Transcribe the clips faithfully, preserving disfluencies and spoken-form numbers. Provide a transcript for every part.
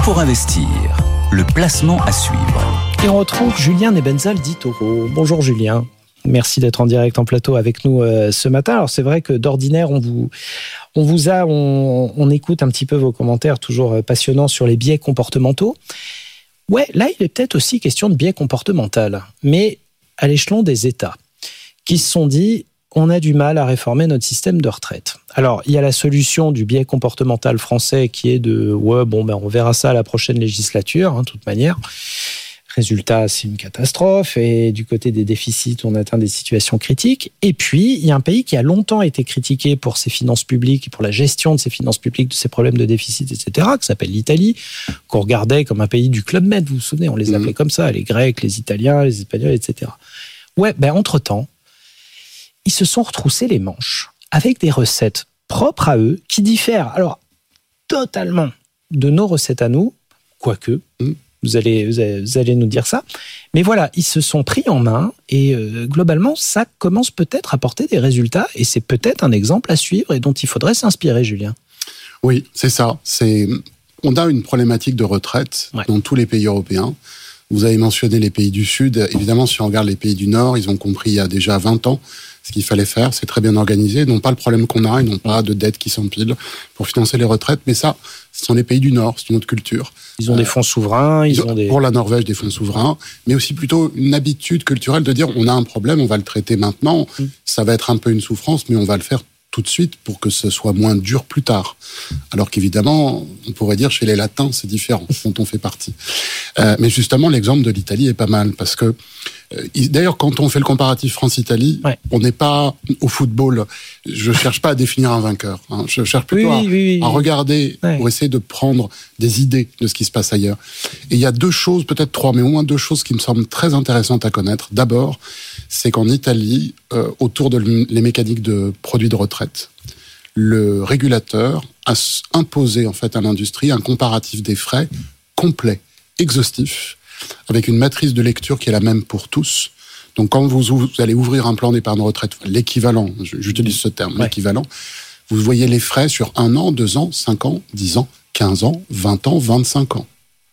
pour investir, le placement à suivre. Et on retrouve Julien Nebenzal d'eToro. Bonjour Julien. Merci d'être en direct en plateau avec nous euh, ce matin. Alors c'est vrai que d'ordinaire on vous on vous a on, on écoute un petit peu vos commentaires toujours passionnants sur les biais comportementaux. Ouais, là il est peut-être aussi question de biais comportemental, mais à l'échelon des États qui se sont dit on a du mal à réformer notre système de retraite. Alors il y a la solution du biais comportemental français qui est de ouais bon ben on verra ça à la prochaine législature, hein, de toute manière. Résultat, c'est une catastrophe et du côté des déficits, on atteint des situations critiques. Et puis, il y a un pays qui a longtemps été critiqué pour ses finances publiques, pour la gestion de ses finances publiques, de ses problèmes de déficit, et cetera, qui s'appelle l'Italie, qu'on regardait comme un pays du Club Med, vous vous souvenez, on les appelait mmh. comme ça, les Grecs, les Italiens, les Espagnols, et cetera. Ouais, ben entre-temps, ils se sont retroussés les manches avec des recettes propres à eux qui diffèrent, alors, totalement de nos recettes à nous, quoique... Mmh. Vous allez, vous allez, vous allez nous dire ça. Mais voilà, ils se sont pris en main et euh, globalement, ça commence peut-être à porter des résultats et c'est peut-être un exemple à suivre et dont il faudrait s'inspirer, Julien. Oui, c'est ça. C'est... On a une problématique de retraite ouais. dans tous les pays européens. Vous avez mentionné les pays du Sud. Évidemment, si on regarde les pays du Nord, ils ont compris il y a déjà vingt ans ce qu'il fallait faire. C'est très bien organisé. Ils n'ont pas le problème qu'on a. Ils n'ont pas de dettes qui s'empilent pour financer les retraites. Mais ça, ce sont les pays du Nord. C'est une autre culture. Ils ont euh, des fonds souverains. Ils, ils ont, ont des... Pour la Norvège, des fonds souverains. Mais aussi plutôt une habitude culturelle de dire on a un problème, on va le traiter maintenant. Mmh. Ça va être un peu une souffrance, mais on va le faire tout de suite pour que ce soit moins dur plus tard. Alors qu'évidemment, on pourrait dire chez les Latins, c'est différent, dont on fait partie. Euh, mais justement, l'exemple de l'Italie est pas mal, parce que, euh, d'ailleurs, quand on fait le comparatif France-Italie, ouais. on n'est pas au football. Je cherche pas à définir un vainqueur. Hein. Je cherche plutôt oui, à, oui, oui. à regarder ouais. pour essayer de prendre des idées de ce qui se passe ailleurs. Et il y a deux choses, peut-être trois, mais au moins deux choses qui me semblent très intéressantes à connaître. D'abord, c'est qu'en Italie, euh, autour de les mécaniques de produits de retraite, le régulateur a imposé en fait à l'industrie un comparatif des frais complet, exhaustif, avec une matrice de lecture qui est la même pour tous. Donc quand vous, vous allez ouvrir un plan d'épargne retraite, l'équivalent, j'utilise ce terme, ouais. l'équivalent, vous voyez les frais sur un an, deux ans, cinq ans, dix ans, quinze ans, vingt ans, vingt-cinq ans.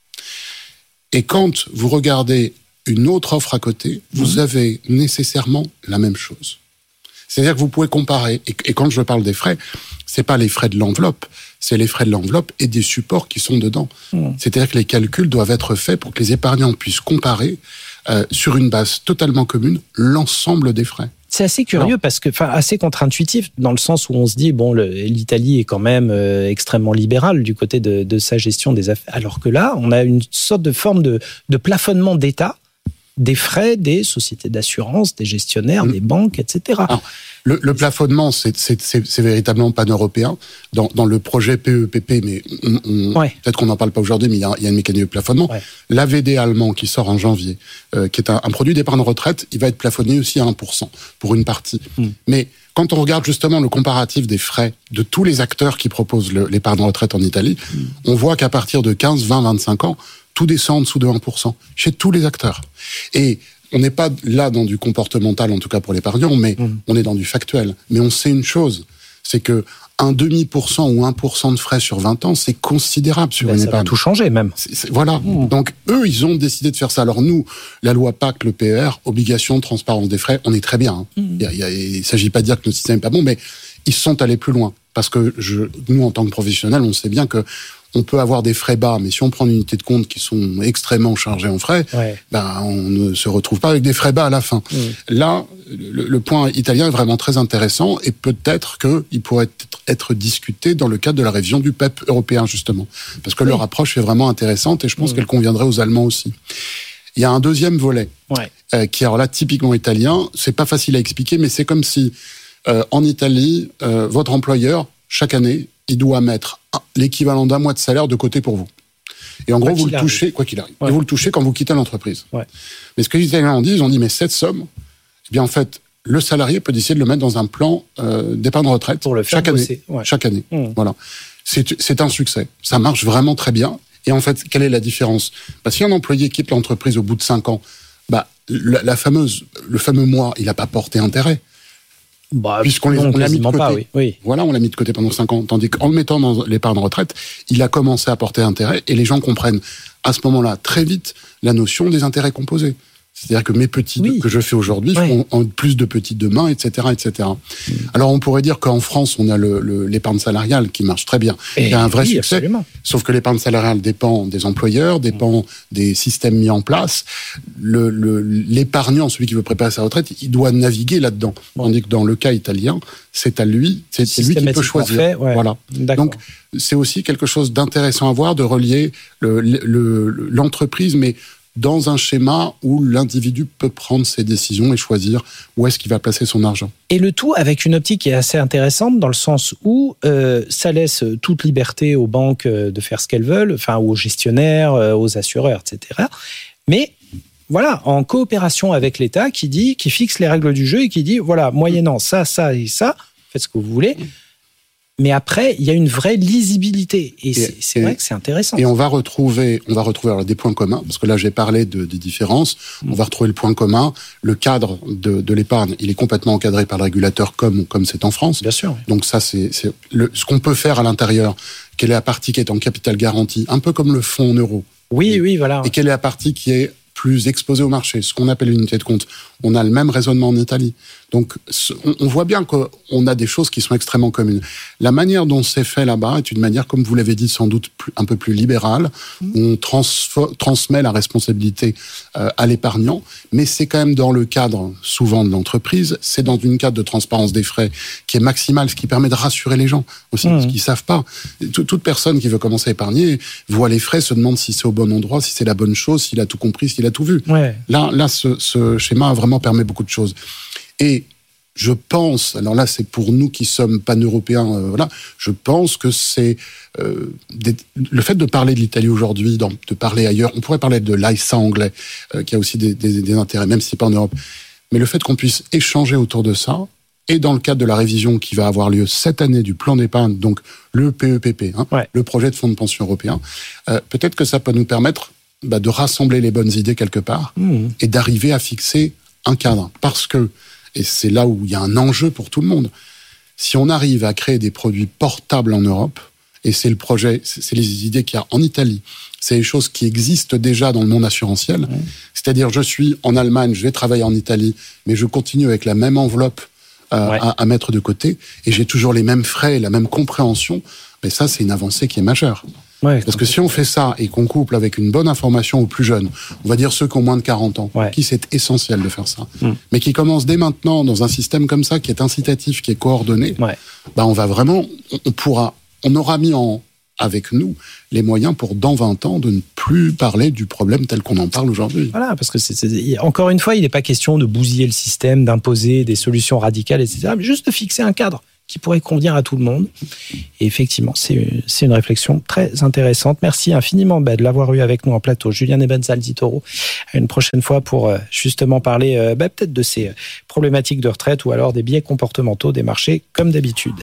Et quand vous regardez une autre offre à côté, vous mmh. avez nécessairement la même chose. C'est-à-dire que vous pouvez comparer, et, et quand je parle des frais, c'est pas les frais de l'enveloppe, c'est les frais de l'enveloppe et des supports qui sont dedans. Mmh. C'est-à-dire que les calculs doivent être faits pour que les épargnants puissent comparer euh, sur une base totalement commune l'ensemble des frais. C'est assez curieux non. parce que, enfin, assez contre-intuitif dans le sens où on se dit bon, le, l'Italie est quand même euh, extrêmement libérale du côté de, de sa gestion des affaires, alors que là, on a une sorte de forme de, de plafonnement d'État des frais des sociétés d'assurance, des gestionnaires, mmh. des banques, et cetera. Alors, le, le plafonnement, c'est, c'est, c'est, c'est véritablement pan-européen. Dans, dans le projet P E P P, mais on, on, ouais. peut-être qu'on n'en parle pas aujourd'hui, mais il y a, il y a une mécanique de plafonnement. Ouais. L'A V D allemand qui sort en janvier, euh, qui est un, un produit d'épargne retraite, il va être plafonné aussi à un pour cent pour une partie. Mmh. Mais quand on regarde justement le comparatif des frais de tous les acteurs qui proposent le, l'épargne retraite en Italie, mmh. on voit qu'à partir de quinze, vingt, vingt-cinq ans, tout descend en dessous de un pour cent chez tous les acteurs. Et on n'est pas là dans du comportemental, en tout cas pour l'épargnant, mais mmh. on est dans du factuel. Mais on sait une chose, c'est que un demi pour cent ou un pour cent de frais sur vingt ans, c'est considérable sur ben une ça épargne. Ça va tout changer même. C'est, c'est, voilà. Mmh. Donc eux, ils ont décidé de faire ça. Alors nous, la loi P A C, le P E R, obligation de transparence des frais, on est très bien. Hein. Mmh. Il ne s'agit pas de dire que notre système n'est pas bon, mais ils sont allés plus loin. Parce que je, nous, en tant que professionnels, on sait bien que on peut avoir des frais bas, mais si on prend une unité de compte qui sont extrêmement chargées en frais, ouais. ben on ne se retrouve pas avec des frais bas à la fin. Mmh. Là, le, le point italien est vraiment très intéressant et peut-être qu'il pourrait être, être discuté dans le cadre de la révision du P E P européen, justement. Parce que oui. leur approche est vraiment intéressante et je pense mmh. qu'elle conviendrait aux Allemands aussi. Il y a un deuxième volet ouais. euh, qui est alors là typiquement italien. C'est pas facile à expliquer, mais c'est comme si euh, en Italie, euh, votre employeur, chaque année, il doit mettre l'équivalent d'un mois de salaire de côté pour vous. Et en quoi gros, vous le touchez, quoi qu'il arrive. Ouais. Et vous le touchez quand vous quittez l'entreprise. Ouais. Mais ce que les Italiens ont dit, ils ont dit, mais cette somme, eh bien, en fait, le salarié peut décider de le mettre dans un plan euh, d'épargne retraite pour le faire chaque bosser. année. Ouais. Chaque année. Mmh. Voilà. C'est, c'est un succès. Ça marche vraiment très bien. Et en fait, quelle est la différence? Bah, si un employé quitte l'entreprise au bout de cinq ans, bah, la, la fameuse, le fameux mois, il n'a pas porté intérêt. Bah, puisqu'on les, non, on l'a mis de côté. Pas, oui. Oui. Voilà, on l'a mis de côté pendant cinq ans. Tandis qu'en le mettant dans l'épargne retraite, il a commencé à porter intérêt et les gens comprennent à ce moment-là très vite la notion des intérêts composés. C'est-à-dire que mes petits oui. que je fais aujourd'hui oui. feront en plus de petits demain, et cetera, et cetera. Mmh. Alors on pourrait dire qu'en France on a le, le, l'épargne salariale qui marche très bien, il y a un vrai oui, succès. Absolument. Sauf que l'épargne salariale dépend des employeurs, dépend mmh. des systèmes mis en place. Le, le, l'épargnant, celui qui veut préparer sa retraite, il doit naviguer là-dedans. Mmh. Tandis que dans le cas italien, c'est à lui, c'est, c'est lui qui peut choisir. Fait, ouais. Voilà. D'accord. Donc c'est aussi quelque chose d'intéressant à voir, de relier le, le, le, l'entreprise, mais dans un schéma où l'individu peut prendre ses décisions et choisir où est-ce qu'il va placer son argent. Et le tout avec une optique qui est assez intéressante dans le sens où euh, ça laisse toute liberté aux banques de faire ce qu'elles veulent, enfin aux gestionnaires, aux assureurs, et cetera. Mais voilà, en coopération avec l'État qui dit, qui fixe les règles du jeu et qui dit voilà, moyennant ça, ça et ça, faites ce que vous voulez. Mais après, il y a une vraie lisibilité. Et, et c'est, c'est et, vrai que c'est intéressant. Et on va retrouver, on va retrouver alors, des points communs, parce que là, j'ai parlé de, des différences. Mmh. On va retrouver le point commun. Le cadre de, de l'épargne, il est complètement encadré par le régulateur, comme, comme c'est en France. Bien sûr. Oui. Donc ça, c'est, c'est le, ce qu'on peut faire à l'intérieur. Quelle est la partie qui est en capital garanti, un peu comme le fonds en euros. Oui, et, oui, voilà. Et quelle est la partie qui est plus exposée au marché, ce qu'on appelle une unité de compte. On a le même raisonnement en Italie. Donc, on voit bien qu'on a des choses qui sont extrêmement communes. La manière dont c'est fait là-bas est une manière, comme vous l'avez dit, sans doute plus, un peu plus libérale. Mmh. On transfo- transmet la responsabilité euh, à l'épargnant, mais c'est quand même dans le cadre, souvent, de l'entreprise. C'est dans une cadre de transparence des frais qui est maximale, ce qui permet de rassurer les gens aussi, mmh. parce qu'ils savent pas. Toute personne qui veut commencer à épargner voit les frais, se demande si c'est au bon endroit, si c'est la bonne chose, s'il a tout compris, s'il a tout vu. Ouais. Là, là, ce, ce schéma vraiment permet beaucoup de choses. Et je pense, alors là c'est pour nous qui sommes pan-européens, euh, voilà, je pense que c'est euh, des, le fait de parler de l'Italie aujourd'hui, de parler ailleurs, on pourrait parler de l'I S A anglais, euh, qui a aussi des, des, des intérêts, même si c'est pas en Europe, mais le fait qu'on puisse échanger autour de ça, et dans le cadre de la révision qui va avoir lieu cette année du plan d'épargne, donc le P E P P, hein, ouais. le projet de fonds de pension européen, euh, peut-être que ça peut nous permettre bah, de rassembler les bonnes idées quelque part, mmh. et d'arriver à fixer un cadre, parce que et c'est là où il y a un enjeu pour tout le monde. Si on arrive à créer des produits portables en Europe, et c'est le projet, c'est les idées qu'il y a en Italie, c'est les choses qui existent déjà dans le monde assurantiel, mmh. c'est-à-dire je suis en Allemagne, je vais travailler en Italie, mais je continue avec la même enveloppe euh, ouais. à, à mettre de côté, et j'ai toujours les mêmes frais, la même compréhension, mais ça c'est une avancée qui est majeure. Ouais, parce que si on fait ça et qu'on couple avec une bonne information aux plus jeunes, on va dire ceux qui ont moins de quarante ans, ouais. qui c'est essentiel de faire ça, mmh. mais qui commencent dès maintenant dans un système comme ça, qui est incitatif, qui est coordonné, ouais. bah on va vraiment, on pourra, on aura mis en, avec nous les moyens pour dans vingt ans de ne plus parler du problème tel qu'on en parle aujourd'hui. Voilà, parce que c'est, c'est, encore une fois, il n'est pas question de bousiller le système, d'imposer des solutions radicales, et cetera, mais juste de fixer un cadre qui pourrait convenir à tout le monde. Et effectivement, c'est, c'est une réflexion très intéressante. Merci infiniment bah, de l'avoir eu avec nous en plateau. Julien Nebenzal di Toro, une prochaine fois pour euh, justement parler euh, bah, peut-être de ces problématiques de retraite ou alors des biais comportementaux des marchés comme d'habitude.